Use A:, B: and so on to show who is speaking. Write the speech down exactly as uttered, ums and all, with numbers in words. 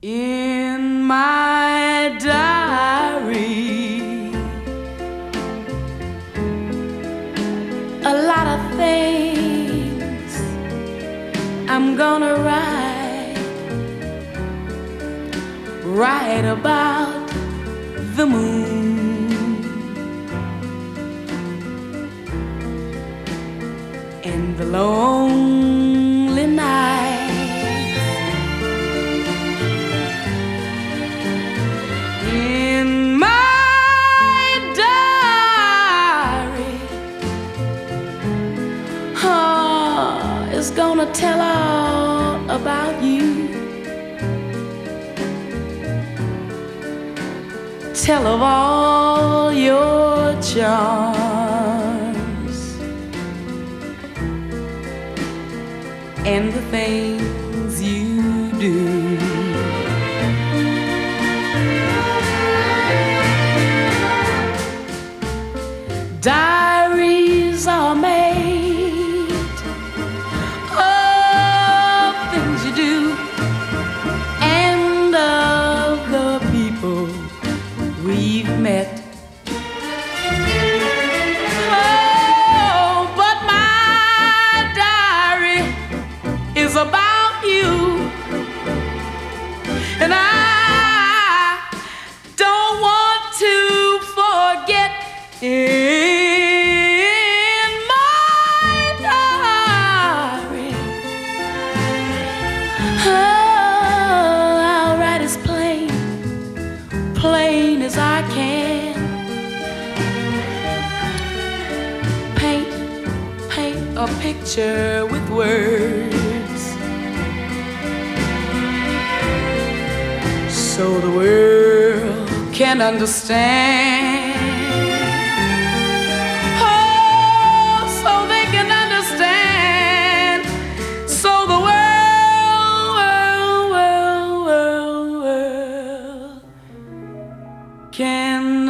A: In my diary, a lot of things I'm gonna write, write about the moon and the lonely night. In my diary, oh, it's gonna tell all about you, tell of all your charms and the things you do. Diaries are made of things you do and of the people we've met. Oh, but my diary is about you, and I don't want to forget it. Plain as I can, paint, paint a picture with words, so the world can understand. Oh, so they can understand, so the world, world, world, world can